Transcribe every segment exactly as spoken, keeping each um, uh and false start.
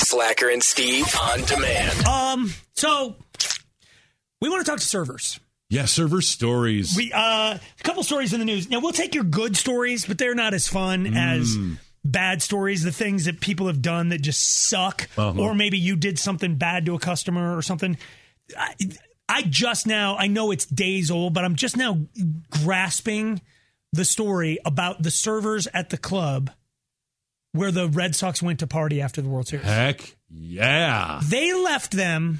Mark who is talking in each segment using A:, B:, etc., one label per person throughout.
A: Slacker and Steve on demand.
B: Um, so we want to talk to servers.
C: Yeah, server stories.
B: We uh, a couple stories in the news. Now we'll take your good stories, but they're not as fun mm. as bad stories. The things that people have done that just suck, uh-huh. or maybe you did something bad to a customer or something. I, I just now, I know it's days old, but I'm just now grasping the story about the servers at the club where the Red Sox went to party after the World Series.
C: Heck yeah.
B: They left them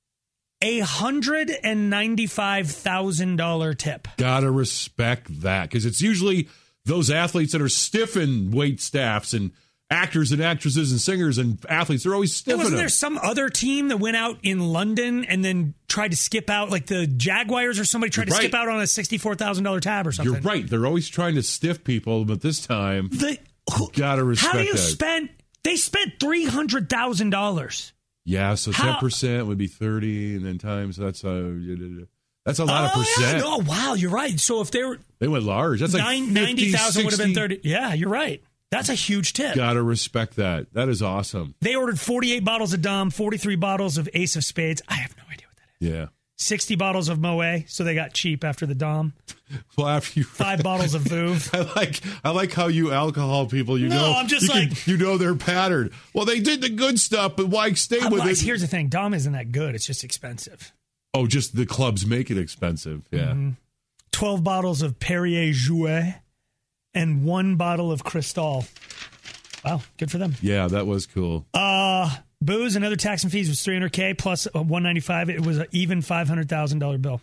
B: a one hundred ninety-five thousand dollars tip.
C: Gotta respect that, because it's usually those athletes that are stiffing wait staffs and actors and actresses and singers and athletes. They're always stiffing
B: Wasn't
C: them.
B: there some other team that went out in London and then tried to skip out, like the Jaguars or somebody tried
C: You're
B: to
C: right.
B: skip out on a sixty-four thousand dollars tab or something?
C: You're right. They're always trying to stiff people, but this time,
B: the,
C: you gotta respect
B: How do you
C: that.
B: spend? They spent three hundred thousand dollars.
C: Yeah, so
B: How-
C: ten percent would be thirty, and then times, that's a, that's a lot
B: oh,
C: of percent.
B: Yeah, no, wow, you're right. So if they were
C: They went large. That's like
B: nine, ninety thousand would have been thirty. Yeah, you're right. That's a huge tip.
C: Gotta respect that. That is awesome.
B: They ordered forty-eight bottles of Dom, forty-three bottles of Ace of Spades. I have no idea what that is.
C: Yeah.
B: sixty bottles of Moet, so they got cheap after the Dom.
C: Well, after you
B: Five bottles of Vouv.
C: I like I like how you alcohol people, you
B: No,
C: know,
B: I'm just
C: you can-
B: like-
C: you know their pattern. Well, they did the good stuff, but why stay with
B: Well,
C: it?
B: here's the thing. Dom isn't that good. It's just expensive.
C: Oh, just the clubs make it expensive. Yeah.
B: Mm-hmm. twelve bottles of Perrier Jouet and one bottle of Cristal. Wow, good for them.
C: Yeah, that was cool.
B: Uh, booze and other tax and fees was three hundred K plus one ninety-five. It was an even five hundred thousand dollars bill.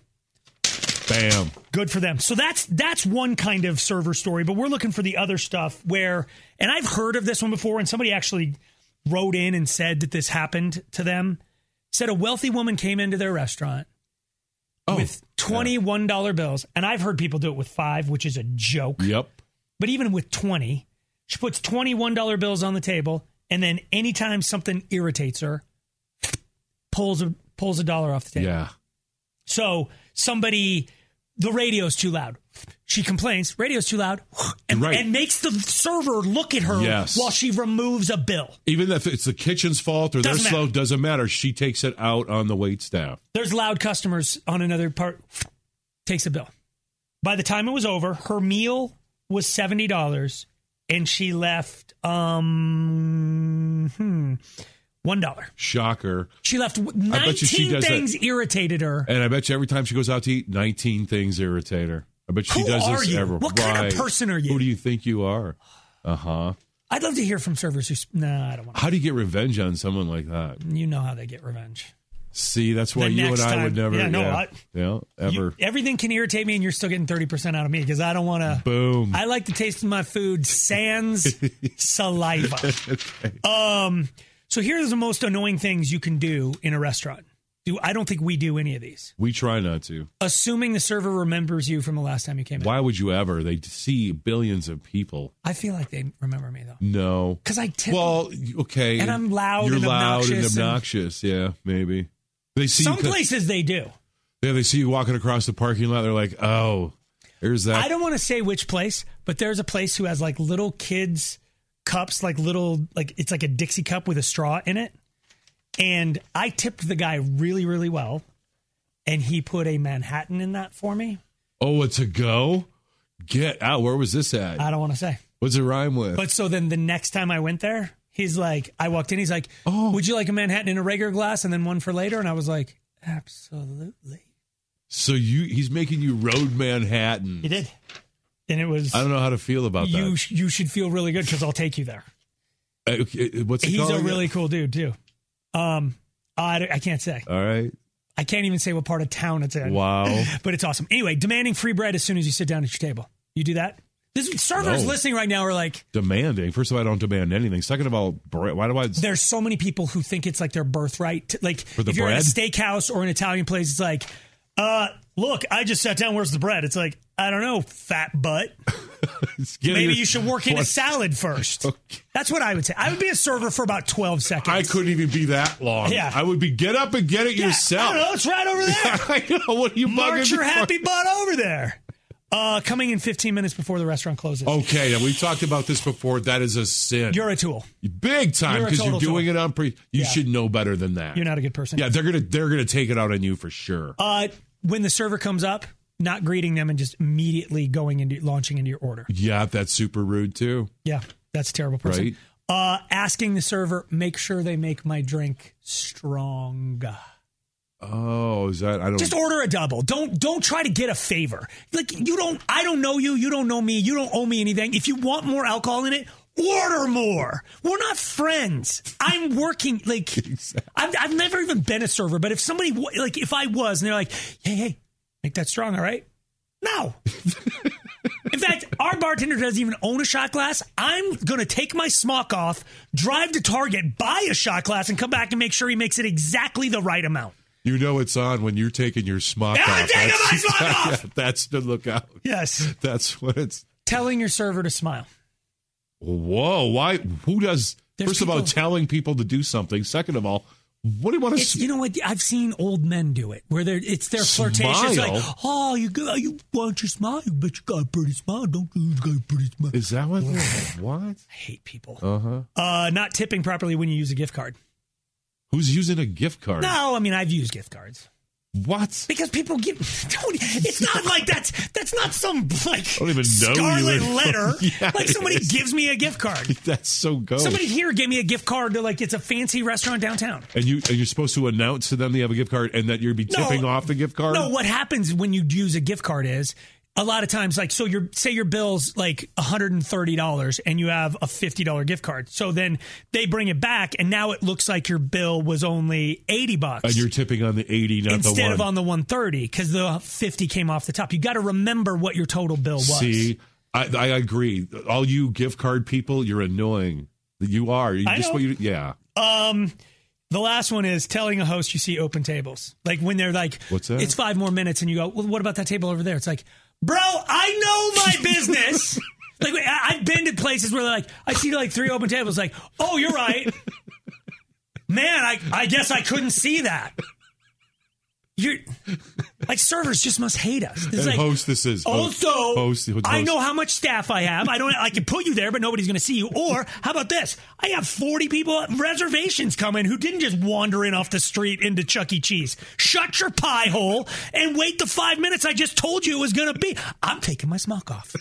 C: Bam.
B: Good for them. So that's that's one kind of server story, but we're looking for the other stuff where, and I've heard of this one before, and somebody actually wrote in and said that this happened to them. Said a wealthy woman came into their restaurant
C: Oh,
B: with twenty-one dollars
C: yeah.
B: bills, and I've heard people do it with five, which is a joke.
C: Yep.
B: But even with twenty, she puts twenty-one dollars bills on the table, and then anytime something irritates her, pulls a pulls a dollar off the table.
C: Yeah.
B: So somebody, the radio's too loud. She complains, radio's too loud, and,
C: Right.
B: and makes the server look at her
C: Yes.
B: while she removes a bill.
C: Even if it's the kitchen's fault or they're
B: Doesn't
C: slow,
B: matter.
C: doesn't matter. She takes it out on the wait staff.
B: There's loud customers on another part, takes a bill. By the time it was over, her meal was seventy dollars, and she left um hmm, one dollar.
C: Shocker.
B: She left
C: bet you
B: nineteen
C: she does
B: things
C: that.
B: irritated her.
C: And I bet you every time she goes out to eat, nineteen things irritate her. I bet she
B: Who
C: does
B: are
C: this
B: you?
C: ever.
B: What kind of
C: Right.
B: person are you?
C: Who do you think you are? Uh-huh.
B: I'd love to hear from servers who... Nah, I don't want to.
C: How do you get revenge on someone like that?
B: You know how they get revenge.
C: See, that's why
B: The
C: you and
B: next
C: I would
B: time-
C: never...
B: Yeah, no,
C: yeah,
B: I-
C: yeah, ever.
B: You, everything can irritate me, and you're still getting thirty percent out of me because I don't want to...
C: Boom.
B: I like the taste of my food sans saliva.
C: Okay.
B: Um, so here's the most annoying things you can do in a restaurant. Do I don't think we do any of these.
C: We try not to.
B: Assuming the server remembers you from the last time you came in.
C: Why would you ever? They see billions of people.
B: I feel like they remember me, though.
C: No.
B: Because I tip
C: Well, okay.
B: And I'm loud
C: You're
B: and
C: loud and
B: obnoxious and-
C: obnoxious. Yeah, maybe. They see
B: Some
C: you,
B: places they do.
C: Yeah, they see you walking across the parking lot. They're like, oh, there's that.
B: I don't want to say which place, but there's a place who has like little kids cups, like little, like it's like a Dixie cup with a straw in it. And I tipped the guy really, really well. And he put a Manhattan in that for me.
C: Oh, it's a go? Get out. Where was this at?
B: I don't want to say.
C: What's it rhyme with?
B: But so then the next time I went there, he's like, I walked in, he's like,
C: Oh.
B: would you like a Manhattan in a regular glass and then one for later? And I was like, absolutely.
C: So you he's making you road Manhattan.
B: He did. And it was,
C: I don't know how to feel about
B: you,
C: that.
B: sh- you should feel really good because I'll take you there.
C: Uh, okay, what's it
B: He's
C: called
B: a
C: again?
B: really cool dude too. Um, I, I can't say.
C: All right.
B: I can't even say what part of town it's in.
C: Wow.
B: But it's awesome. Anyway, demanding free bread as soon as you sit down at your table. You do that? This servers
C: No.
B: listening right now are like,
C: Demanding. First of all, I don't demand anything. Second of all, bre- why do I?
B: there's so many people who think it's like their birthright. To, like
C: the
B: if you're
C: bread?
B: at a steakhouse or an Italian place, it's like, uh, look, I just sat down. Where's the bread? It's like, I don't know, fat butt. Maybe you should work in a
C: What?
B: salad first.
C: Okay.
B: That's what I would say. I would be a server for about twelve seconds.
C: I couldn't even be that long.
B: Yeah.
C: I would be get up and get it
B: Yeah,
C: yourself.
B: I don't know. It's right over there.
C: I know. What are you
B: March
C: bugging
B: your
C: me for?
B: happy butt over there. Uh, coming in fifteen minutes before the restaurant closes.
C: Okay, and we talked about this before. That is a sin.
B: You're a tool.
C: Big time,
B: You're a
C: because you're
B: total
C: doing
B: tool.
C: it on pre. You
B: Yeah.
C: should know better than that.
B: You're not a good person.
C: Yeah, they're gonna they're gonna take it out on you for sure.
B: Uh, when the server comes up, not greeting them and just immediately going into launching into your order.
C: Yeah, that's super rude too.
B: Yeah, that's a terrible person.
C: Right.
B: Uh, asking the server, make sure they make my drink strong.
C: Oh, is that I don't
B: Just order a double. Don't don't try to get a favor. Like you don't. I don't know you. You don't know me. You don't owe me anything. If you want more alcohol in it, order more. We're not friends. I'm working like
C: Exactly.
B: I've, I've never even been a server. But if somebody wa- like if I was and they're like, hey hey, make that strong, all right? No. In fact, our bartender doesn't even own a shot glass. I'm going to take my smock off, drive to Target, buy a shot glass, and come back and make sure he makes it exactly the right amount.
C: You know it's on when you're taking your smock
B: Yeah,
C: off.
B: I'm taking my
C: That's-
B: smock off!
C: yeah, that's the lookout.
B: Yes.
C: That's what it's.
B: Telling your server to smile.
C: Whoa! Why? Who does?
B: There's
C: first of all,
B: people-
C: telling people to do something. Second of all, what do you want to?
B: It's, you know what? I've seen old men do it, where they're it's their flirtatious,
C: Smile?
B: like, oh, you go, you want your smile, but you got a pretty smile, don't you? You got a pretty smile.
C: Is that what? What?
B: I hate people.
C: Uh-huh.
B: Uh Not tipping properly when you use a gift card.
C: Who's using a gift card?
B: No, I mean I've used gift cards
C: What?
B: because people give. Don't. It's not like that's that's not some like
C: don't even know
B: scarlet
C: you.
B: letter.
C: Yeah,
B: like
C: it
B: somebody
C: is.
B: gives me a gift card.
C: That's so gauche.
B: Somebody here gave me a gift card to like it's a fancy restaurant downtown.
C: and you and you're supposed to announce to them they have a gift card and that you're be
B: No.
C: tipping off the gift card.
B: No, what happens when you use a gift card is a lot of times, like, so your say your bill's like one hundred thirty dollars and you have a fifty dollars gift card. So then they bring it back and now it looks like your bill was only eighty bucks.
C: And you're tipping on the eighty, not the
B: instead
C: one.
B: of on the one thirty because the fifty came off the top. You got to remember what your total bill was.
C: See, I, I agree. All you gift card people, you're annoying. You are. You
B: I
C: just
B: know.
C: what you, yeah.
B: Um, the last one is telling a host you see open tables. Like when they're like,
C: What's that?
B: It's five more minutes and you go, well, what about that table over there? It's like, bro, I know my business. Like I- I've been to places where they're like, I see like three open tables. Like, oh, you're right, man. I I guess I couldn't see that. You're like servers just must hate us. It's
C: And
B: like,
C: hostesses.
B: Also,
C: Host- host-
B: I know how much staff I have. I don't. I can put you there, but nobody's going to see you. Or how about this? I have forty people reservations coming who didn't just wander in off the street into Chuck E. Cheese. Shut your pie hole and wait the five minutes I just told you it was going to be. I'm taking my smock off.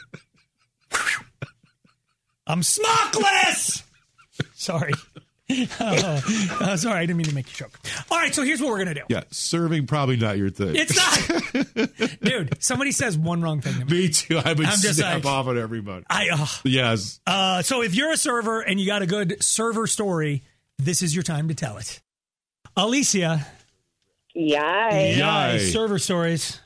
B: I'm smockless. Sorry. Oh, oh, sorry, I didn't mean to make you choke. All right, so here's what we're gonna do.
C: Yeah, serving probably not your thing.
B: It's not, dude. Somebody says one wrong thing to me.
C: Me too. I would
B: I'm just
C: snap
B: like-
C: off at everybody.
B: I. Uh,
C: Yes.
B: Uh, so if you're a server and you got a good server story, this is your time to tell it. Alicia,
D: Yay.
C: Yay.
B: server stories.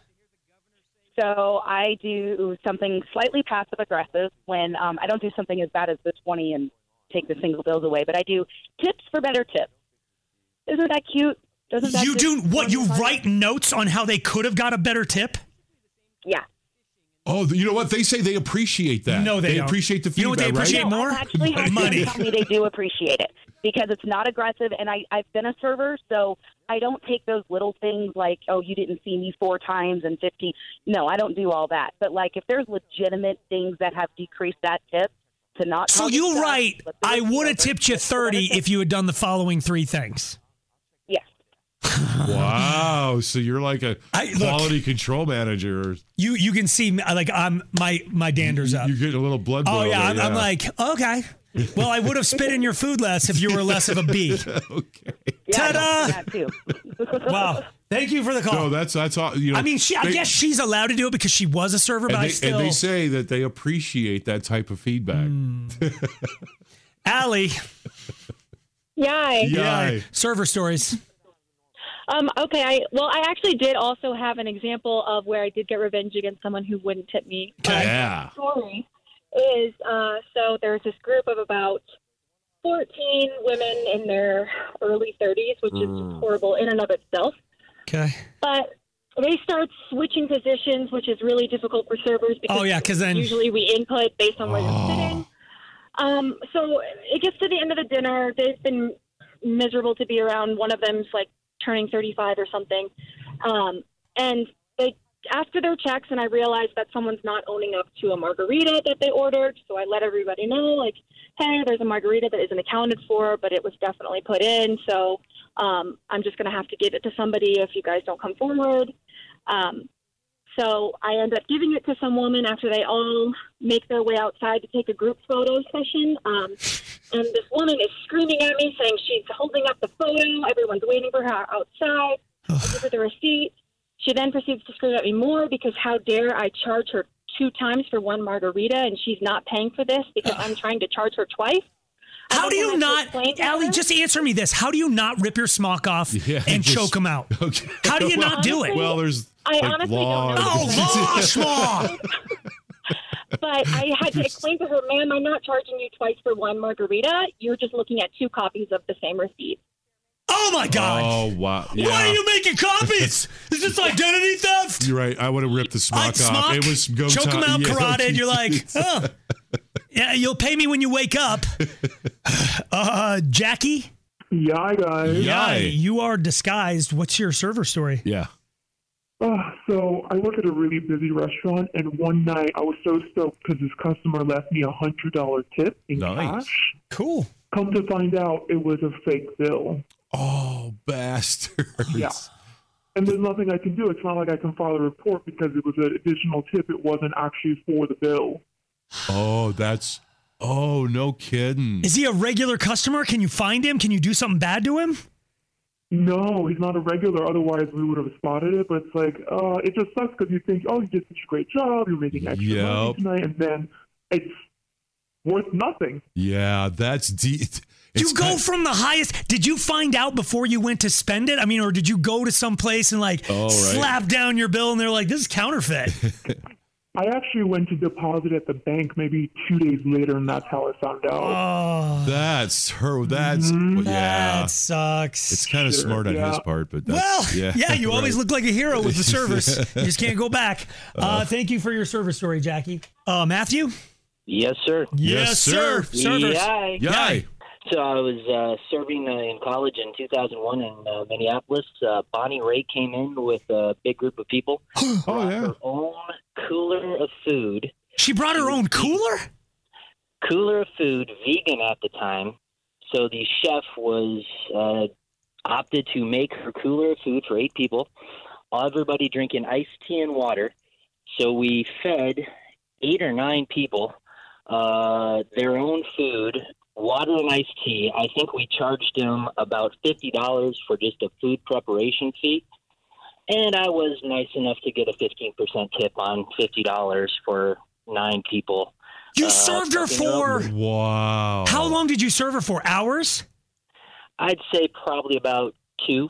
D: So I do something slightly passive aggressive when um, I don't do something as bad as the twenty and take the single bills away, but I do tips for better tips. Isn't that cute? Doesn't that
B: You
D: just-
B: do what? You write notes on how they could have got a better tip?
D: Yeah.
C: Oh, you know what? They say they appreciate that.
B: No, they don't.
C: appreciate the feedback,
B: You know what they appreciate
C: right?
D: No,
B: more?
D: I've actually had
B: Money.
D: people tell me they do appreciate it because it's not aggressive, and I, I've been a server, so I don't take those little things like, oh, you didn't see me four times and fifteen. No, I don't do all that. But, like, if there's legitimate things that have decreased that tip to not
B: So
D: cause
B: you
D: stuff,
B: write,
D: but the
B: I would have
D: server
B: tipped you
D: tips for better
B: thirty
D: tips.
B: if you had done the following three things.
D: Yes.
C: Wow. So you're like a
B: I- look-
C: quality control manager.
B: You you can see me, like I'm my my dander's up.
C: You're getting a little blood boil
B: Oh yeah,
C: there,
B: I'm, I'm like okay. Well, I would have spit in your food less if you were less of a bee.
C: okay.
D: Yeah,
B: Ta-da!
D: I know, that too.
B: Wow. Thank you for the call.
C: No, that's that's all. You know,
B: I mean, she, I
C: they-
B: guess she's allowed to do it because she was a server, but
C: and
B: I
C: they,
B: still.
C: and they say that they appreciate that type of feedback.
B: Allie,
E: Yay.
C: Yay.
B: server stories.
E: Um, okay, I well, I actually did also have an example of where I did get revenge against someone who wouldn't tip me.
C: Yeah.
E: Story is uh, so there's this group of about fourteen women in their early thirties, which is horrible in and of itself.
B: Okay.
E: But they start switching positions, which is really difficult for servers because
B: Oh, yeah, 'cause then-
E: usually we input based on where
C: Oh.
E: you're sitting. Um, so it gets to the end of the dinner. They've been miserable to be around. One of them's like turning thirty-five or something. Um, and they after their checks, and I realized that someone's not owning up to a margarita that they ordered. So I let everybody know, like, hey, there's a margarita that isn't accounted for, but it was definitely put in. So um, I'm just going to have to give it to somebody if you guys don't come forward. Um, so I end up giving it to some woman after they all make their way outside to take a group photo session. Um, and this woman is screaming at me, saying she's holding up the photo. Everyone's waiting for her outside. I give her the receipt. She then proceeds to scream at me more because how dare I charge her two times for one margarita and she's not paying for this because I'm trying to charge her twice.
B: How do you not, Allie, just answer me this. How do you not rip your smock off
C: Yeah,
B: and
C: just-
B: choke him out?
C: Okay.
B: How do you
C: Well,
B: not do it?
C: Well, there's
E: I
C: like
E: honestly
C: law.
E: don't know.
B: Oh, law, schmaw.
E: But I had to explain to her, ma'am, I'm not charging you twice for one margarita. You're just looking at two copies of the same receipt.
B: Oh, my God.
C: Oh, wow. Yeah.
B: Why are you making copies? Is this identity theft?
C: You're right. I would have ripped the smock
B: I'd
C: off.
B: smock,
C: It was go
B: choke
C: time.
B: him out,
C: Yeah.
B: carotid. You're like, oh, yeah, you'll pay me when you wake up. Uh, Jackie?
F: Yeah, guys.
C: Yay.
B: You are disguised. What's your server story?
C: Yeah.
F: Uh, so I work at a really busy restaurant, and one night I was so stoked because this customer left me a hundred dollar tip in
C: Nice.
F: cash.
B: Cool.
F: Come to find out, it was a fake bill.
C: Oh, bastards.
F: Yeah. And there's nothing I can do. It's not like I can file a report because it was an additional tip. It wasn't actually for the bill.
C: Oh, that's. Oh, no kidding.
B: Is he a regular customer? Can you find him? Can you do something bad to him?
F: No, he's not a regular. Otherwise, we would have spotted it. But it's like, uh, it just sucks because you think, oh, you did such a great job. You're making extra
C: Yep.
F: money tonight. And then it's worth nothing.
C: Yeah, that's deep.
B: You go from the highest. Did you find out before you went to spend it? I mean, or did you go to some place and like
C: Oh, right.
B: slap down your bill and they're like, this is counterfeit?
F: I actually went to deposit at the bank maybe two days later, and that's how I found out.
B: Oh,
C: That's her. That's.
F: Mhm.
C: Well, yeah.
B: that sucks.
C: It's kind of
F: Sure,
C: smart on
F: yeah.
C: his part, but that's,
B: well,
C: yeah,
B: yeah, you always
C: right.
B: look like a hero with the service. You just can't go back. Uh, thank you for your service story, Jackie. Uh, Matthew?
G: Yes, sir.
C: Yes, sir.
B: Servers.
G: Yay.
C: Yay.
G: So I was uh, serving uh, in college in two thousand one in uh, Minneapolis. Uh, Bonnie Raitt came in with a big group of people.
C: Oh,
G: brought
C: yeah.
G: her own cooler of food.
B: She brought her own cooler?
G: Cooler of food, vegan at the time. So the chef was uh, opted to make her cooler of food for eight people. Everybody drinking iced tea and water. So we fed eight or nine people uh, their own food, water and iced tea. I think we charged them about fifty dollars for just a food preparation fee. And I was nice enough to get a fifteen percent tip on fifty dollars for nine people.
B: You
G: Uh,
B: served her
G: something
B: for.
G: else.
C: Wow.
B: How long did you serve her for? Hours?
G: I'd say probably about two.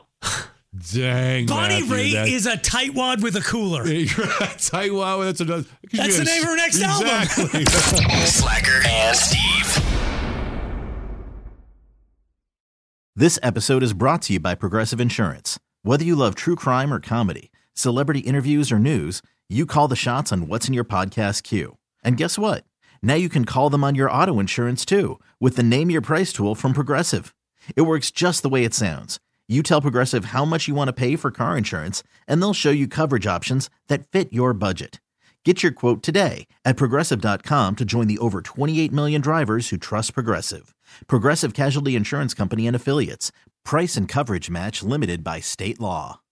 C: Dang.
B: Bonnie
C: Matthew,
B: Raitt
C: that-
B: is a tightwad with a cooler.
C: Tell you what, that's another.
B: That's the name of her next album.
C: Exactly.
A: Slacker and Steve.
H: This episode is brought to you by Progressive Insurance. Whether you love true crime or comedy, celebrity interviews or news, you call the shots on what's in your podcast queue. And guess what? Now you can call them on your auto insurance too with the Name Your Price tool from Progressive. It works just the way it sounds. You tell Progressive how much you want to pay for car insurance, and they'll show you coverage options that fit your budget. Get your quote today at Progressive dot com to join the over twenty-eight million drivers who trust Progressive. Progressive Casualty Insurance Company and Affiliates. Price and coverage match limited by state law.